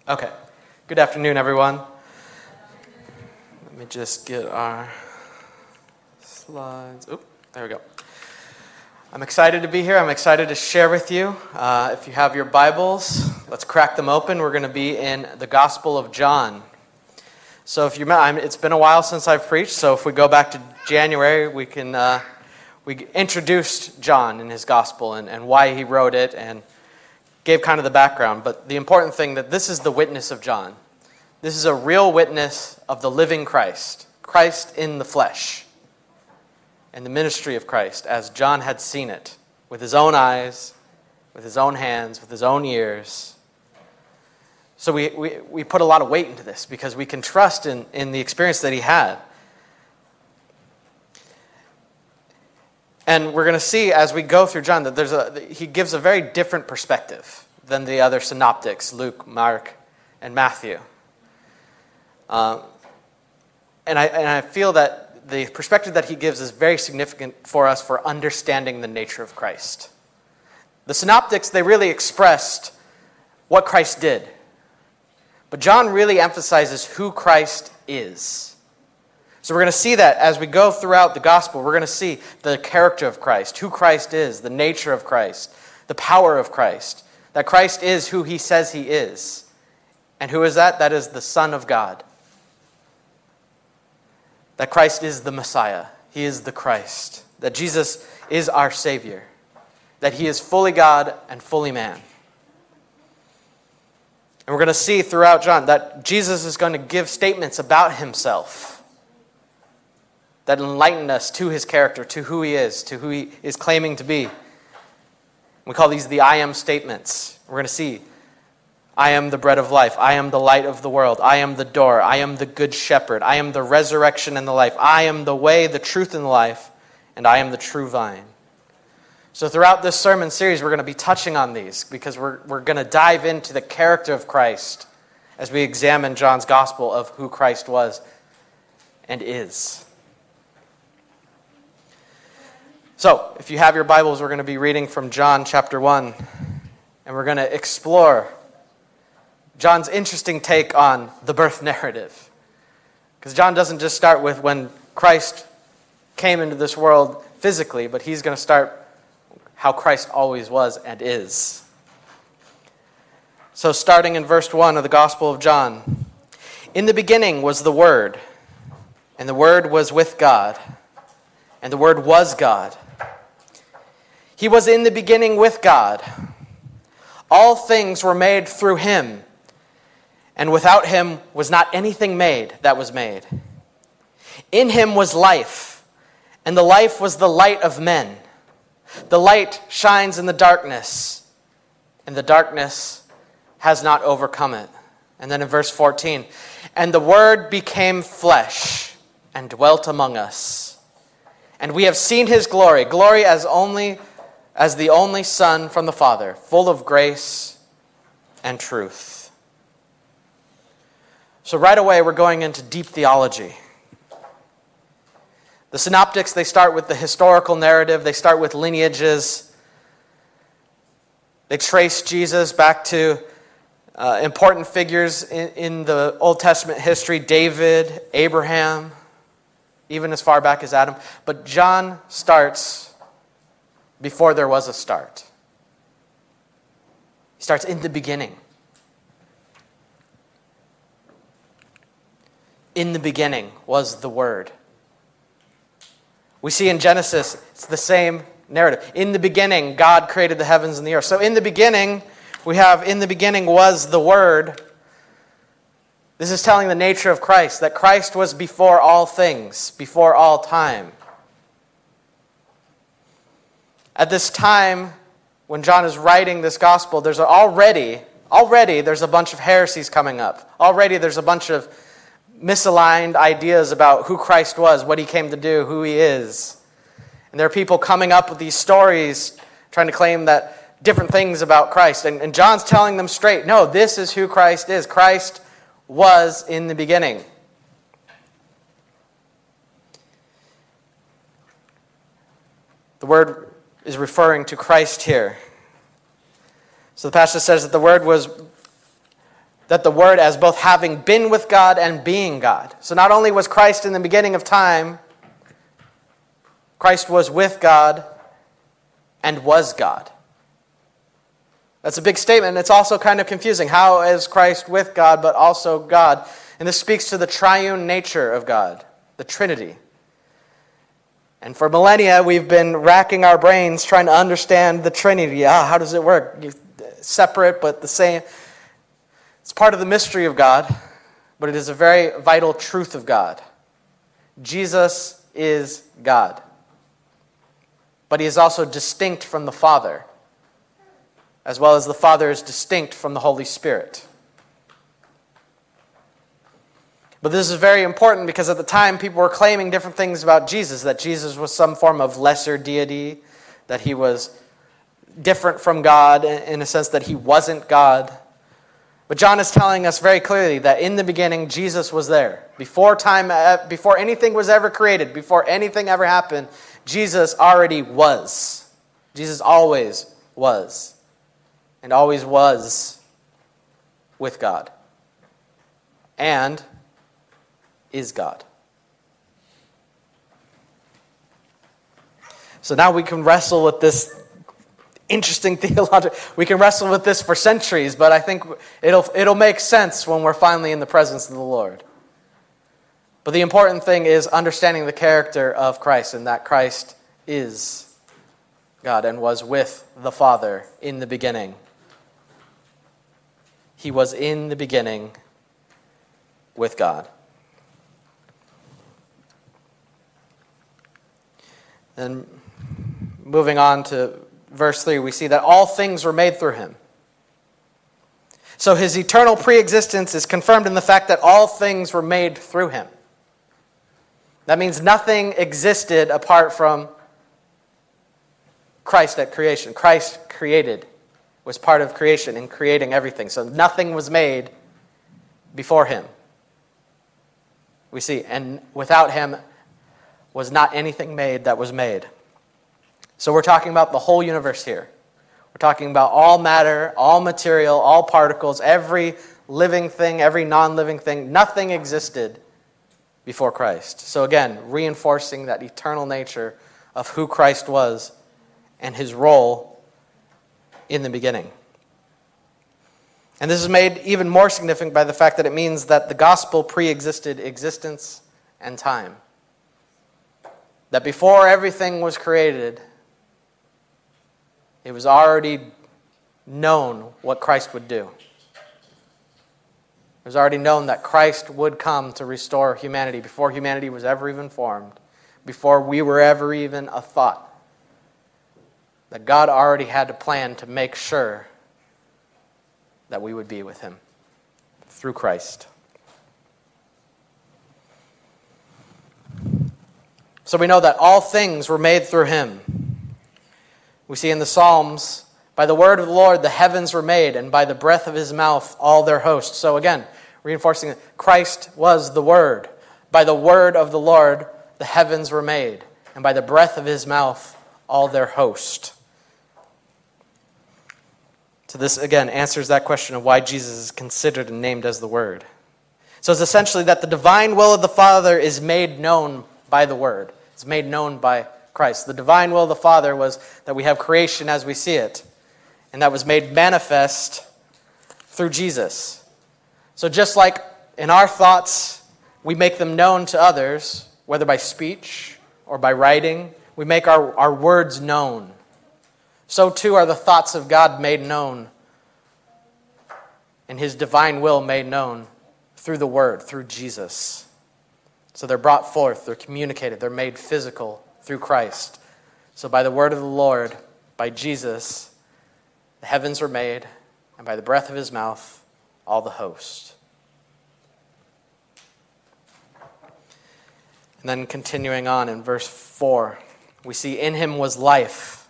Okay. Good afternoon, everyone. Let me just get our slides. Oh, there we go. I'm excited to be here. I'm excited to share with you. If you have your Bibles, let's crack them open. We're going to be in the Gospel of John. So if you remember, it's been a while since I've preached, so if we go back to January, we introduced John in his Gospel and why he wrote it and gave kind of the background. But the important thing that this is the witness of John. This is a real witness of the living Christ, Christ in the flesh, and the ministry of Christ as John had seen it with his own eyes, with his own hands, with his own ears. So we put a lot of weight into this because we can trust in the experience that he had. And we're going to see as we go through John that he gives a very different perspective than the other synoptics, Luke, Mark, and Matthew. And I feel that the perspective that he gives is very significant for us for understanding the nature of Christ. The synoptics, they really expressed what Christ did. But John really emphasizes who Christ is. So we're going to see that as we go throughout the gospel. We're going to see the character of Christ, who Christ is, the nature of Christ, the power of Christ, that Christ is who he says he is. And who is that? That is the Son of God. That Christ is the Messiah. He is the Christ. That Jesus is our Savior. That he is fully God and fully man. And we're going to see throughout John that Jesus is going to give statements about himself that enlighten us to his character, to who he is claiming to be. We call these the I am statements. We're going to see, I am the bread of life. I am the light of the world. I am the door. I am the good shepherd. I am the resurrection and the life. I am the way, the truth, and the life. And I am the true vine. So throughout this sermon series, we're going to be touching on these because we're going to dive into the character of Christ as we examine John's gospel of who Christ was and is. So, if you have your Bibles, we're going to be reading from John chapter 1, and we're going to explore John's interesting take on the birth narrative. Because John doesn't just start with when Christ came into this world physically, but he's going to start how Christ always was and is. So, starting in verse 1 of the Gospel of John, in the beginning was the Word, and the Word was with God, and the Word was God. He was in the beginning with God. All things were made through him, and without him was not anything made that was made. In him was life, and the life was the light of men. The light shines in the darkness, and the darkness has not overcome it. And then in verse 14, and the Word became flesh and dwelt among us. And we have seen his glory, glory as the only Son from the Father, full of grace and truth. So right away, we're going into deep theology. The synoptics, they start with the historical narrative. They start with lineages. They trace Jesus back to important figures in the Old Testament history, David, Abraham, even as far back as Adam. But John starts before there was a start. He starts in the beginning. In the beginning was the Word. We see in Genesis, it's the same narrative. In the beginning, God created the heavens and the earth. So in the beginning, we have, in the beginning was the Word. This is telling the nature of Christ, that Christ was before all things, before all time. At this time, when John is writing this gospel, there's already there's a bunch of heresies coming up. Already there's a bunch of misaligned ideas about who Christ was, what he came to do, who he is. And there are people coming up with these stories trying to claim that different things about Christ. And John's telling them straight, no, this is who Christ is. Christ was in the beginning. The word is referring to Christ here. So the passage says that that the Word as both having been with God and being God. So not only was Christ in the beginning of time, Christ was with God and was God. That's a big statement. It's also kind of confusing. How is Christ with God but also God? And this speaks to the triune nature of God, the Trinity. And for millennia, we've been racking our brains trying to understand the Trinity. How does it work? Separate but the same. It's part of the mystery of God, but it is a very vital truth of God. Jesus is God. But he is also distinct from the Father, as well as the Father is distinct from the Holy Spirit. But this is very important because at the time people were claiming different things about Jesus, that Jesus was some form of lesser deity, that he was different from God in a sense that he wasn't God. But John is telling us very clearly that in the beginning Jesus was there. Before anything was ever created, before anything ever happened, Jesus already was. Jesus always was. And always was with God. And is God. So now we can wrestle with this interesting theology. We can wrestle with this for centuries, but I think it'll make sense when we're finally in the presence of the Lord. But the important thing is understanding the character of Christ, and that Christ is God and was with the Father in the beginning. He was in the beginning with God. Then moving on to verse 3, we see that all things were made through him. So his eternal preexistence is confirmed in the fact that all things were made through him. That means nothing existed apart from Christ at creation. Christ created, was part of creation in creating everything. So nothing was made before him. We see, and without him was not anything made that was made. So we're talking about the whole universe here. We're talking about all matter, all material, all particles, every living thing, every non-living thing. Nothing existed before Christ. So again, reinforcing that eternal nature of who Christ was and his role in the beginning. And this is made even more significant by the fact that it means that the gospel pre-existed existence and time. That before everything was created, it was already known what Christ would do. It was already known that Christ would come to restore humanity before humanity was ever even formed, before we were ever even a thought. That God already had a plan to make sure that we would be with him through Christ. So we know that all things were made through him. We see in the Psalms, by the word of the Lord the heavens were made, and by the breath of his mouth all their hosts. So again, reinforcing that Christ was the Word. By the word of the Lord the heavens were made, and by the breath of his mouth all their host. So this again answers that question of why Jesus is considered and named as the Word. So it's essentially that the divine will of the Father is made known by the Word. It's made known by Christ. The divine will of the Father was that we have creation as we see it, and that was made manifest through Jesus. So just like in our thoughts, we make them known to others, whether by speech or by writing, we make our words known. So too are the thoughts of God made known, and his divine will made known through the Word, through Jesus. So they're brought forth, they're communicated, they're made physical through Christ. So by the word of the Lord, by Jesus, the heavens were made, and by the breath of his mouth, all the host. And then continuing on in verse 4, we see in him was life.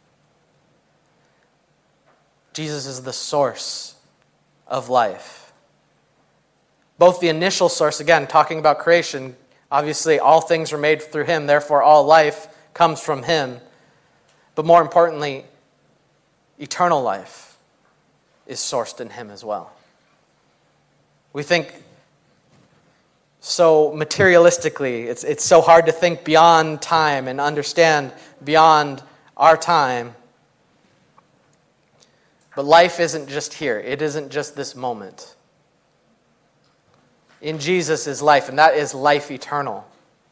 Jesus is the source of life. Both the initial source, again, talking about creation, obviously all things were made through him, therefore all life comes from him. But more importantly, eternal life is sourced in him as well. We think so materialistically. It's so hard to think beyond time and understand beyond our time. But life isn't just here. It isn't just this moment. In Jesus is life, and that is life eternal.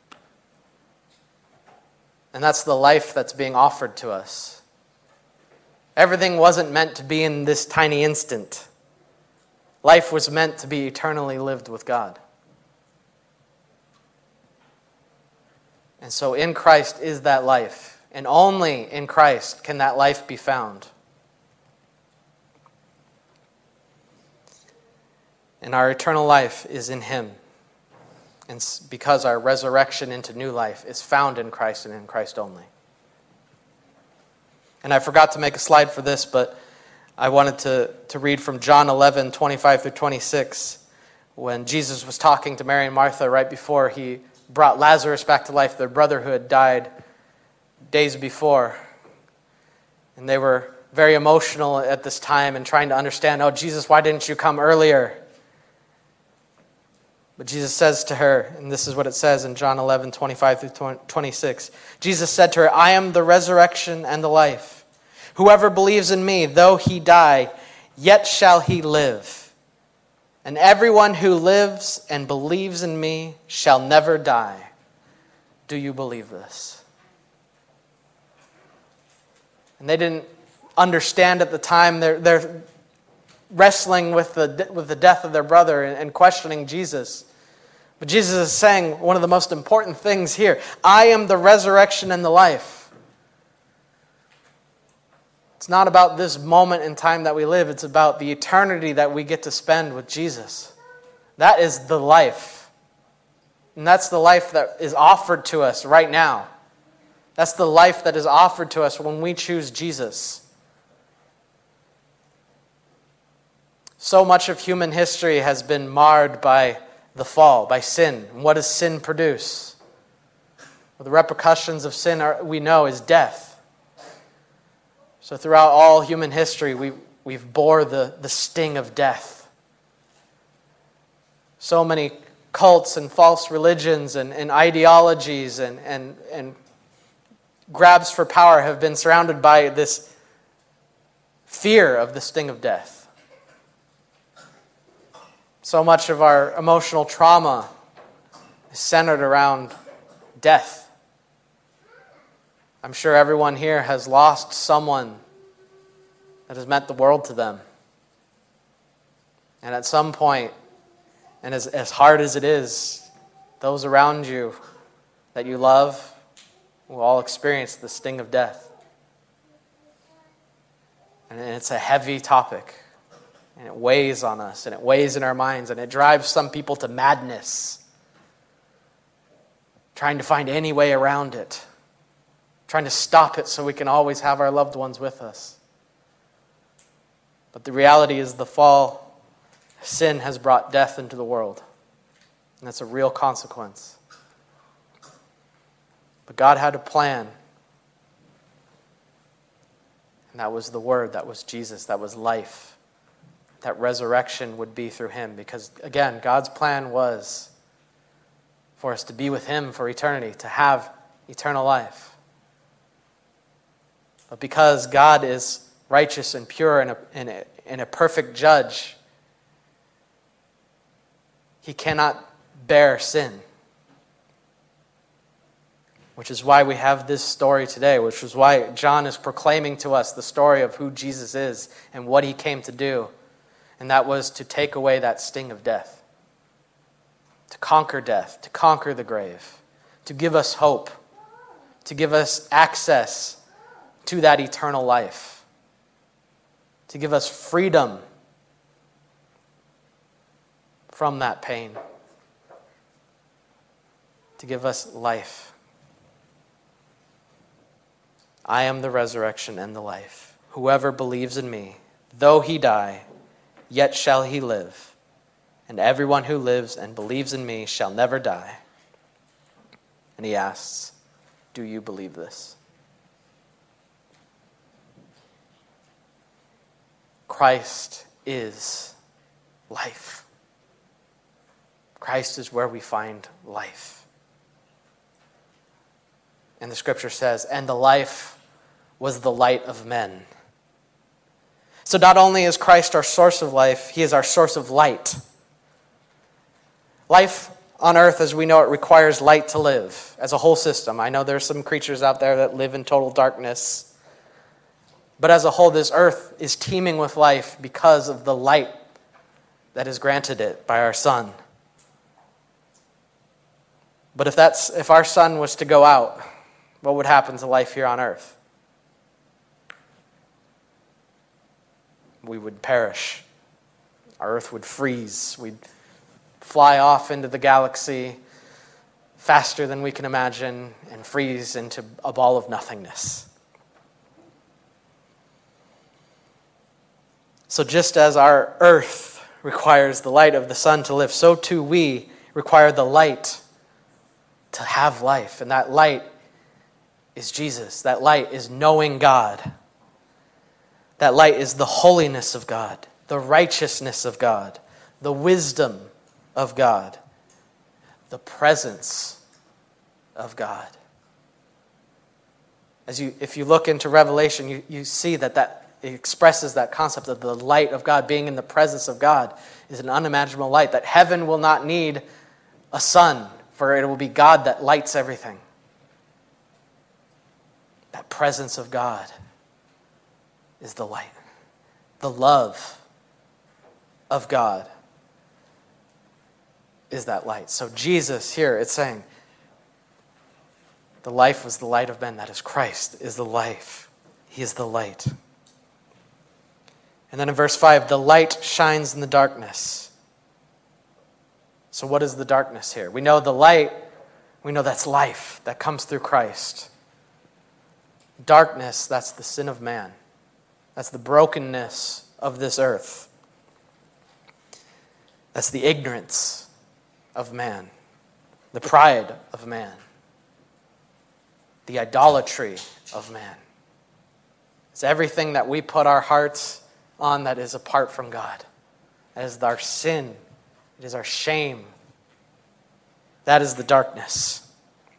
And that's the life that's being offered to us. Everything wasn't meant to be in this tiny instant. Life was meant to be eternally lived with God. And so in Christ is that life. And only in Christ can that life be found. And our eternal life is in Him. And because our resurrection into new life is found in Christ and in Christ only. And I forgot to make a slide for this, but I wanted to read from John 11, 25 through 26, when Jesus was talking to Mary and Martha right before He brought Lazarus back to life. Their brother who had died days before. And they were very emotional at this time and trying to understand, "Oh, Jesus, why didn't you come earlier?" But Jesus says to her, and this is what it says in John 11, 25 through 26. Jesus said to her, "I am the resurrection and the life. Whoever believes in me, though he die, yet shall he live. And everyone who lives and believes in me shall never die." Do you believe this? And they didn't understand at the time. They're wrestling with the death of their brother and questioning Jesus. But Jesus is saying one of the most important things here. I am the resurrection and the life. It's not about this moment in time that we live. It's about the eternity that we get to spend with Jesus. That is the life. And that's the life that is offered to us right now. That's the life that is offered to us when we choose Jesus. So much of human history has been marred by the fall, by sin. And what does sin produce? Well, the repercussions of sin we know is death. So throughout all human history, we've bore the sting of death. So many cults and false religions and ideologies and grabs for power have been surrounded by this fear of the sting of death. So much of our emotional trauma is centered around death. I'm sure everyone here has lost someone that has meant the world to them. And at some point, and as hard as it is, those around you that you love will all experience the sting of death. And it's a heavy topic. And it weighs on us, and it weighs in our minds, and it drives some people to madness. Trying to find any way around it. Trying to stop it so we can always have our loved ones with us. But the reality is the fall, sin has brought death into the world. And that's a real consequence. But God had a plan. And that was the Word, that was Jesus, that was life. That resurrection would be through Him. Because, again, God's plan was for us to be with Him for eternity, to have eternal life. But because God is righteous and pure and a perfect judge, He cannot bear sin. Which is why we have this story today, which is why John is proclaiming to us the story of who Jesus is and what He came to do. And that was to take away that sting of death. To conquer death, to conquer the grave, to give us hope, to give us access to that eternal life, to give us freedom from that pain, to give us life. I am the resurrection and the life. Whoever believes in me, though he die, yet shall he live. And everyone who lives and believes in me shall never die. And he asks, do you believe this? Christ is life. Christ is where we find life. And the scripture says, and the life was the light of men. So not only is Christ our source of life, he is our source of light. Life on earth, as we know it, requires light to live as a whole system. I know there's some creatures out there that live in total darkness. But as a whole, this earth is teeming with life because of the light that is granted it by our sun. But if our sun was to go out, what would happen to life here on earth? We would perish. Our earth would freeze. We'd fly off into the galaxy faster than we can imagine and freeze into a ball of nothingness. So just as our earth requires the light of the sun to live, so too we require the light to have life. And that light is Jesus. That light is knowing God. That light is the holiness of God, the righteousness of God, the wisdom of God, the presence of God. If you look into Revelation, you see that it expresses that concept of the light of God, being in the presence of God is an unimaginable light, that heaven will not need a sun, for it will be God that lights everything. That presence of God is the light. The love of God is that light. So Jesus here, it's saying, the life was the light of men. That is Christ, is the life. He is the light. And then in verse 5, the light shines in the darkness. So what is the darkness here? We know the light, we know that's life that comes through Christ. Darkness, that's the sin of man. That's the brokenness of this earth. That's the ignorance of man, the pride of man, the idolatry of man. It's everything that we put our hearts on that is apart from God. That is our sin. It is our shame. That is the darkness.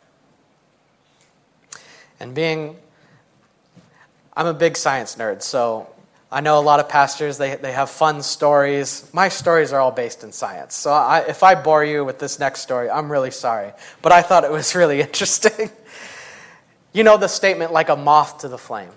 And I'm a big science nerd, so I know a lot of pastors, they have fun stories. My stories are all based in science. So if I bore you with this next story, I'm really sorry. But I thought it was really interesting. You know the statement, like a moth to the flame.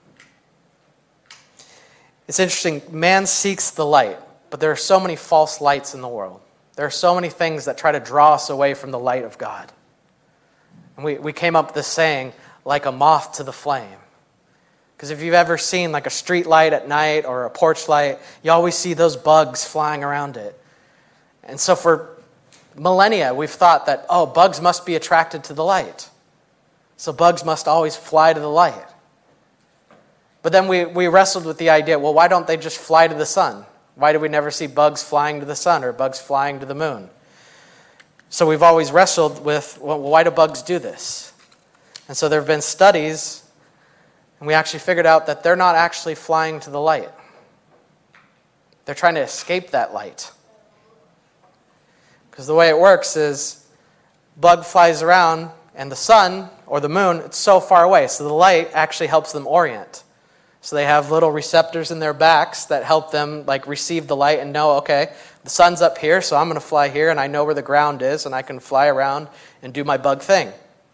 It's interesting. Man seeks the light, but there are so many false lights in the world. There are so many things that try to draw us away from the light of God. And we came up with this saying, like a moth to the flame. Because if you've ever seen like a street light at night or a porch light, you always see those bugs flying around it. And so for millennia, we've thought that, bugs must be attracted to the light. So bugs must always fly to the light. But then we wrestled with the idea, well, why don't they just fly to the sun? Why do we never see bugs flying to the sun or bugs flying to the moon? So we've always wrestled with, well, why do bugs do this? And so there have been studies, and we actually figured out that they're not actually flying to the light. They're trying to escape that light. Because the way it works is, bug flies around, and the sun or the moon, it's so far away. So the light actually helps them orient. So they have little receptors in their backs that help them receive the light and know, okay, the sun's up here, so I'm going to fly here, and I know where the ground is, and I can fly around and do my bug thing.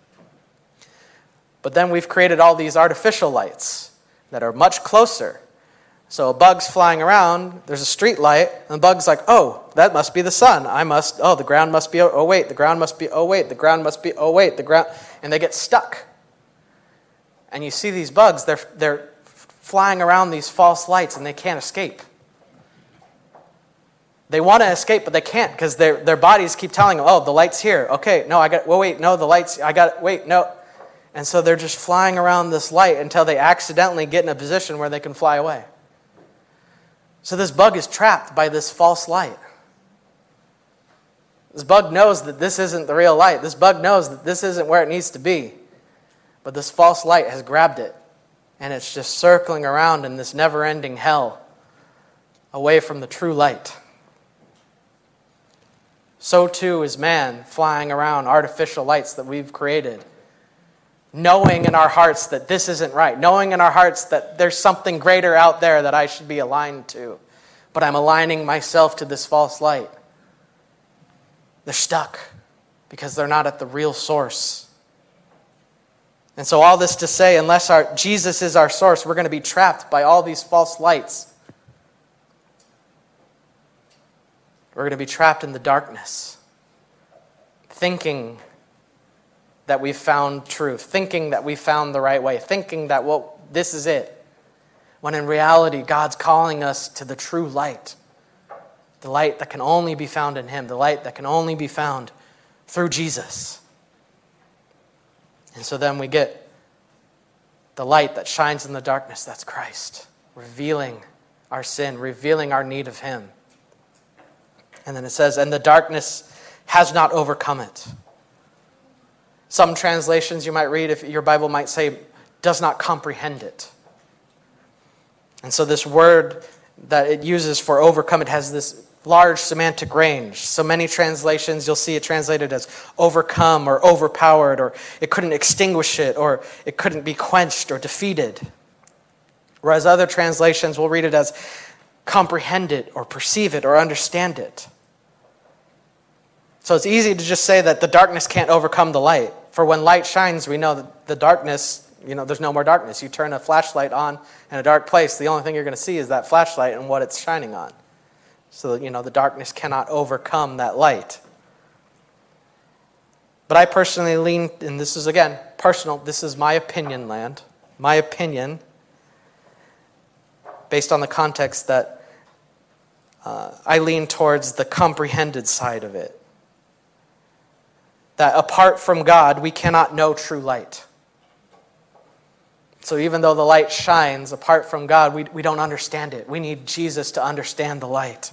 But then we've created all these artificial lights that are much closer. So a bug's flying around, there's a street light, and the bug's like, that must be the sun. The ground must be, the ground must be, the ground must be, the ground, and they get stuck. And you see these bugs, they're flying around these false lights, and they can't escape. They want to escape, but they can't, because their bodies keep telling them, the light's here. Okay, no, the light's, no. And so they're just flying around this light until they accidentally get in a position where they can fly away. So this bug is trapped by this false light. This bug knows that this isn't the real light. This bug knows that this isn't where it needs to be. But this false light has grabbed it, and it's just circling around in this never-ending hell away from the true light. So too is man flying around artificial lights that we've created, knowing in our hearts that this isn't right, knowing in our hearts that there's something greater out there that I should be aligned to, but I'm aligning myself to this false light. They're stuck because they're not at the real source. And so all this to say, unless Jesus is our source, we're going to be trapped by all these false lights. We're going to be trapped in the darkness, thinking that we've found truth, thinking that we found the right way, thinking that, well, this is it. When in reality, God's calling us to the true light, the light that can only be found in Him, the light that can only be found through Jesus. And so then we get the light that shines in the darkness, that's Christ, revealing our sin, revealing our need of Him. And then it says, and the darkness has not overcome it. Some translations you might read, if your Bible might say, does not comprehend it. And so this word that it uses for overcome, it has this large semantic range. So many translations, you'll see it translated as overcome or overpowered, or it couldn't extinguish it, or it couldn't be quenched or defeated. Whereas other translations will read it as comprehend it or perceive it or understand it. So it's easy to just say that the darkness can't overcome the light. For when light shines, we know that the darkness, there's no more darkness. You turn a flashlight on in a dark place, the only thing you're going to see is that flashlight and what it's shining on. So, the darkness cannot overcome that light. But I personally lean, and this is, again, personal, this is my opinion land, my opinion, based on the context that I lean towards the comprehended side of it. That apart from God, we cannot know true light. So even though the light shines, apart from God, we don't understand it. We need Jesus to understand the light.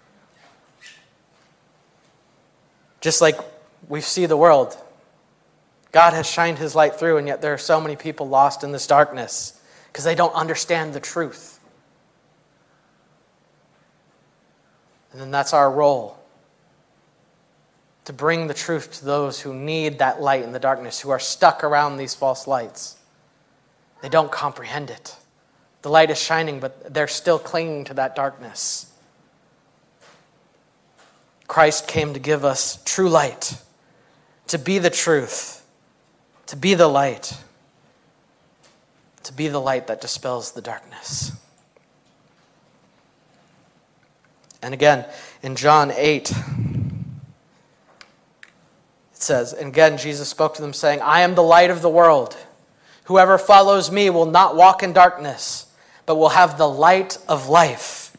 Just like we see the world. God has shined His light through, and yet there are so many people lost in this darkness because they don't understand the truth. And then that's our role. To bring the truth to those who need that light in the darkness, who are stuck around these false lights. They don't comprehend it. The light is shining, but they're still clinging to that darkness. Christ came to give us true light, to be the truth, to be the light that dispels the darkness. And again, in John 8, it says, and again, Jesus spoke to them saying, I am the light of the world. Whoever follows me will not walk in darkness, but will have the light of life.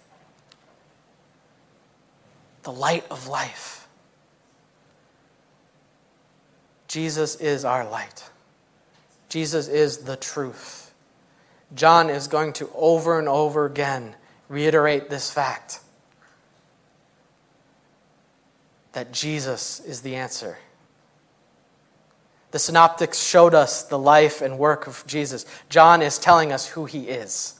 The light of life. Jesus is our light. Jesus is the truth. John is going to over and over again reiterate this fact. That Jesus is the answer. The synoptics showed us the life and work of Jesus. John is telling us who He is.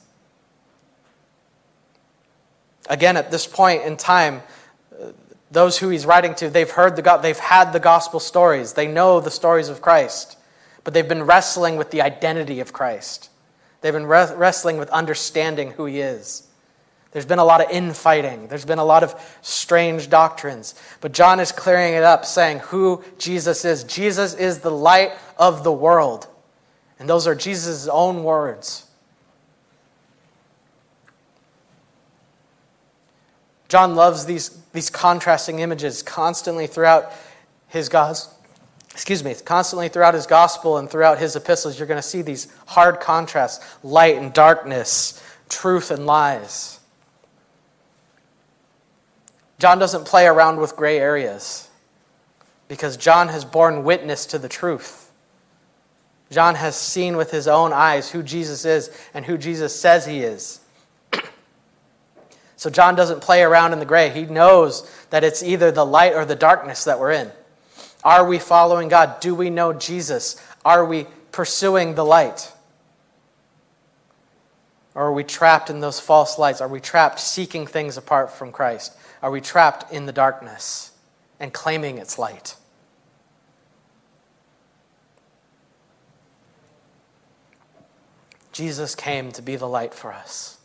Again, at this point in time, those who he's writing to, they've had the gospel stories. They know the stories of Christ. But they've been wrestling with the identity of Christ. They've been wrestling with understanding who He is. There's been a lot of infighting. There's been a lot of strange doctrines. But John is clearing it up, saying who Jesus is. Jesus is the light of the world. And those are Jesus' own words. John loves these contrasting images constantly throughout his gospel and throughout his epistles. You're going to see these hard contrasts, light and darkness, truth and lies. John doesn't play around with gray areas because John has borne witness to the truth. John has seen with his own eyes who Jesus is and who Jesus says He is. So John doesn't play around in the gray. He knows that it's either the light or the darkness that we're in. Are we following God? Do we know Jesus? Are we pursuing the light? Or are we trapped in those false lights? Are we trapped seeking things apart from Christ? Are we trapped in the darkness and claiming its light. Jesus came to be the light for us.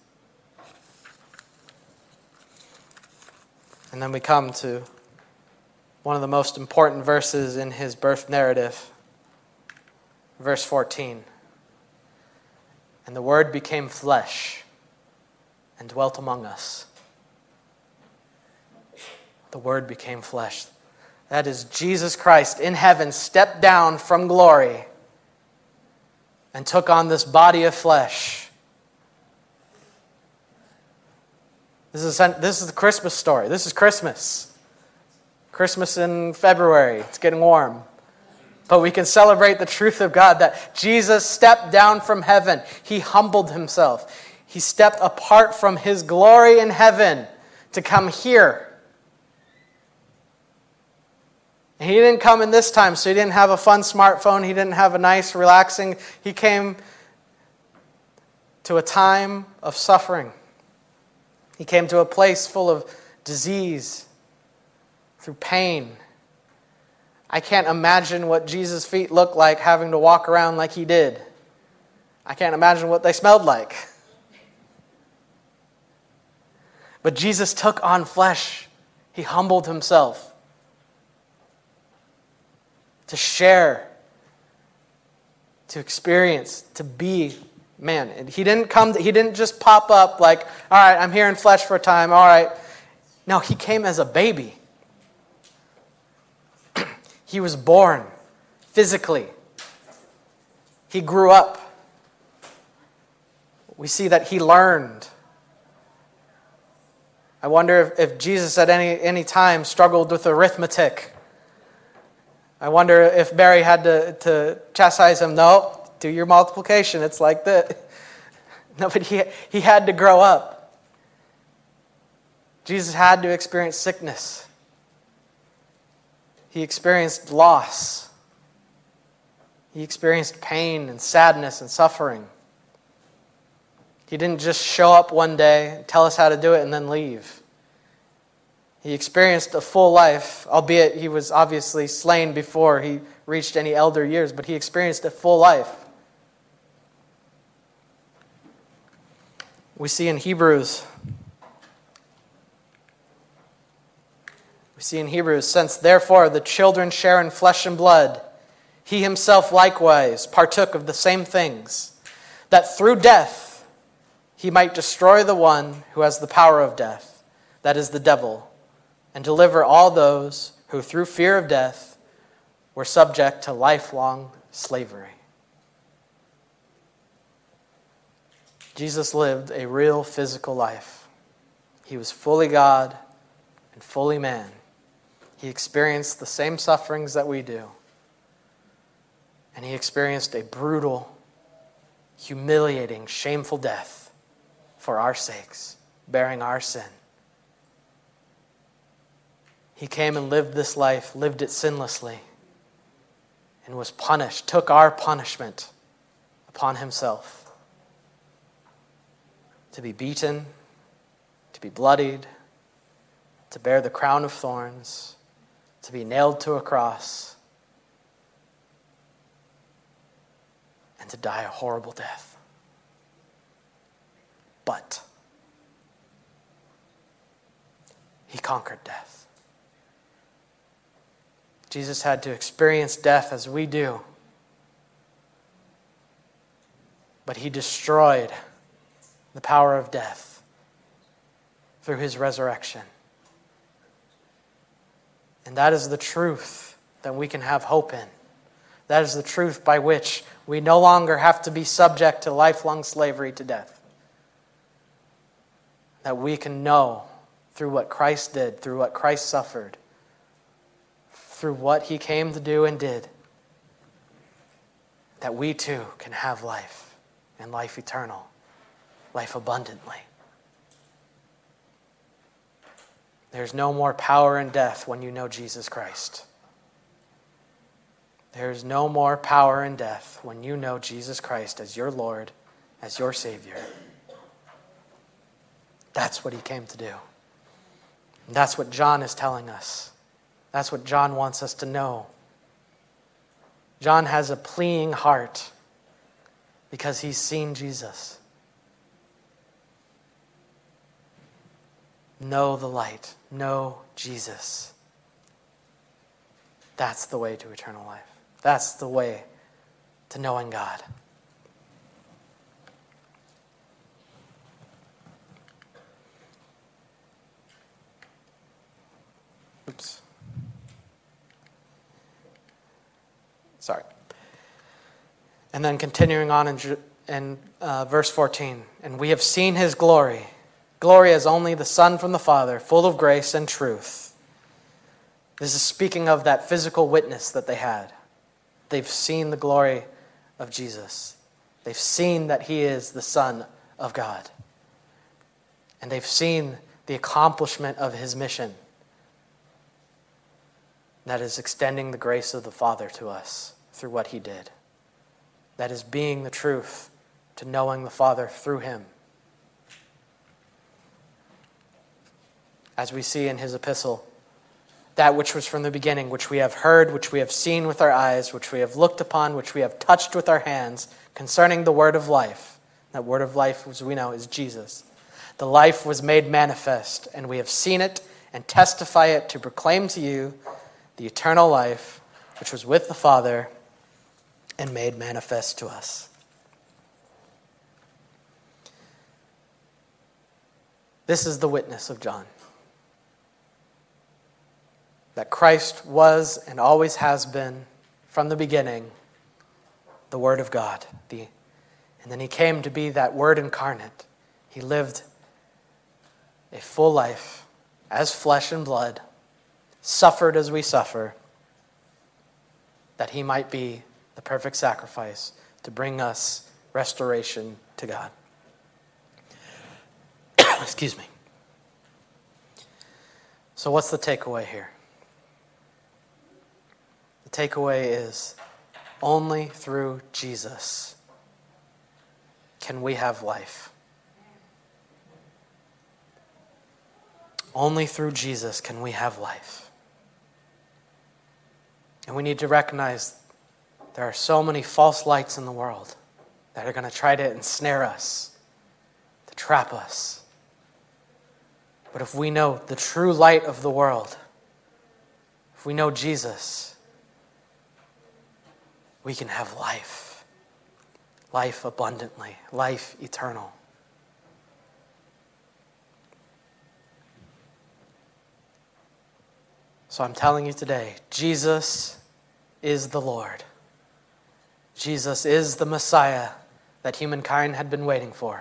And then we come to one of the most important verses in his birth narrative, verse 14. And the Word became flesh and dwelt among us. The Word became flesh. That is, Jesus Christ in heaven stepped down from glory and took on this body of flesh. This is the Christmas story. This is Christmas. Christmas in February. It's getting warm. But we can celebrate the truth of God that Jesus stepped down from heaven. He humbled himself. He stepped apart from his glory in heaven to come here. And he didn't come in this time, so he didn't have a fun smartphone. He didn't have a nice, relaxing. He came to a time of suffering. He came to a place full of disease, through pain. I can't imagine what Jesus' feet looked like having to walk around like he did. I can't imagine what they smelled like. But Jesus took on flesh. He humbled himself to share, to experience, to be man. And he didn't just pop up like, all right, I'm here in flesh for a time, all right. No, he came as a baby. He was born physically. He grew up. We see that he learned. I wonder if Jesus at any time struggled with arithmetic. I wonder if Mary had to chastise him. No, do your multiplication. It's like that. No, but he had to grow up. Jesus had to experience sickness. He experienced loss. He experienced pain and sadness and suffering. He didn't just show up one day, tell us how to do it, and then leave. He experienced a full life, albeit he was obviously slain before he reached any elder years, but he experienced a full life. We see in Hebrews, since therefore the children share in flesh and blood, he himself likewise partook of the same things, that through death he might destroy the one who has the power of death, that is the devil, and deliver all those who through fear of death were subject to lifelong slavery. Jesus lived a real physical life. He was fully God and fully man. He experienced the same sufferings that we do. And he experienced a brutal, humiliating, shameful death for our sakes, bearing our sin. He came and lived this life, lived it sinlessly, and was punished, took our punishment upon himself. To be beaten, to be bloodied, to bear the crown of thorns, to be nailed to a cross, and to die a horrible death. But he conquered death. Jesus had to experience death as we do. But he destroyed the power of death through his resurrection. And that is the truth that we can have hope in. That is the truth by which we no longer have to be subject to lifelong slavery to death. That we can know through what Christ did, through what Christ suffered, through what he came to do and did, that we too can have life, and life eternal, life abundantly. There's no more power in death when you know Jesus Christ. There's no more power in death when you know Jesus Christ as your Lord, as your Savior. That's what he came to do. And that's what John is telling us. That's what John wants us to know. John has a pleading heart because he's seen Jesus. Know the light. Know Jesus. That's the way to eternal life. That's the way to knowing God. Oops. Sorry. And then continuing on in verse 14. And we have seen his glory. Glory as only the Son from the Father, full of grace and truth. This is speaking of that physical witness that they had. They've seen the glory of Jesus. They've seen that he is the Son of God. And they've seen the accomplishment of his mission. That is extending the grace of the Father to us through what he did. That is being the truth to knowing the Father through him. As we see in his epistle, that which was from the beginning, which we have heard, which we have seen with our eyes, which we have looked upon, which we have touched with our hands, concerning the word of life. That word of life, as we know, is Jesus. The life was made manifest, and we have seen it and testify it to proclaim to you the eternal life, which was with the Father and made manifest to us. This is the witness of John. That Christ was and always has been, from the beginning, the Word of God. And then he came to be that Word incarnate. He lived a full life as flesh and blood, suffered as we suffer, that he might be the perfect sacrifice to bring us restoration to God. Excuse me. So what's the takeaway here? The takeaway is only through Jesus can we have life. Only through Jesus can we have life. And we need to recognize there are so many false lights in the world that are going to try to ensnare us, to trap us. But if we know the true light of the world, if we know Jesus, we can have life. Life abundantly. Life eternal. So I'm telling you today, Jesus is the Lord. Jesus is the Messiah that humankind had been waiting for.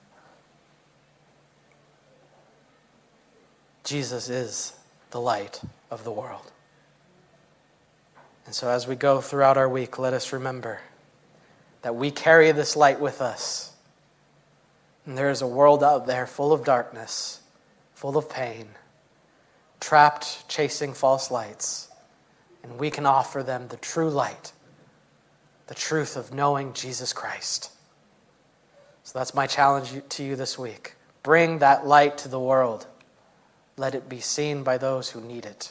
Jesus is the light of the world. And so as we go throughout our week, let us remember that we carry this light with us. And there is a world out there full of darkness, full of pain, trapped chasing false lights. And we can offer them the true light, the truth of knowing Jesus Christ. So that's my challenge to you this week. Bring that light to the world. Let it be seen by those who need it.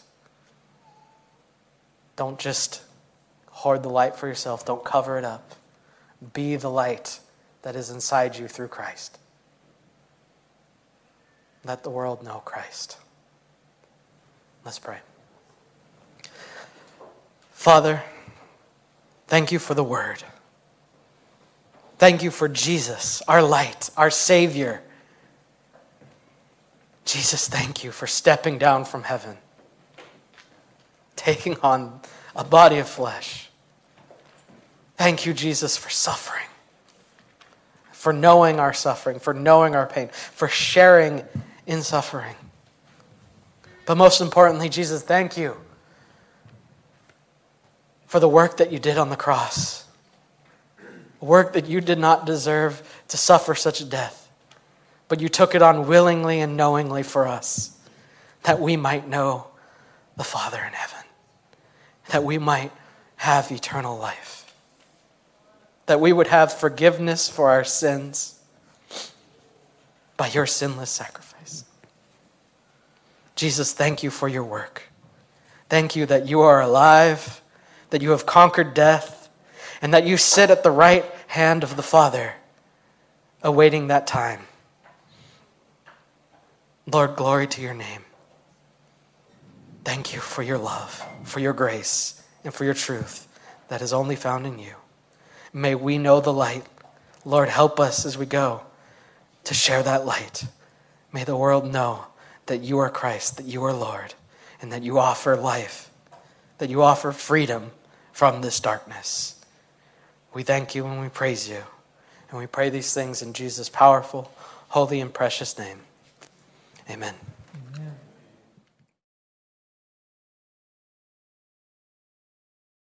Don't just hoard the light for yourself. Don't cover it up. Be the light that is inside you through Christ. Let the world know Christ. Let's pray. Father, thank you for the Word. Thank you for Jesus, our light, our Savior. Jesus, thank you for stepping down from heaven, taking on a body of flesh. Thank you, Jesus, for suffering, for knowing our suffering, for knowing our pain, for sharing in suffering. But most importantly, Jesus, thank you for the work that you did on the cross, a work that you did not deserve to suffer such a death. But you took it on willingly and knowingly for us, that we might know the Father in heaven, that we might have eternal life, that we would have forgiveness for our sins by your sinless sacrifice. Jesus, thank you for your work. Thank you that you are alive, that you have conquered death, and that you sit at the right hand of the Father, awaiting that time. Lord, glory to your name. Thank you for your love, for your grace, and for your truth that is only found in you. May we know the light. Lord, help us as we go to share that light. May the world know that you are Christ, that you are Lord, and that you offer life, that you offer freedom from this darkness. We thank you and we praise you. And we pray these things in Jesus' powerful, holy, and precious name. Amen.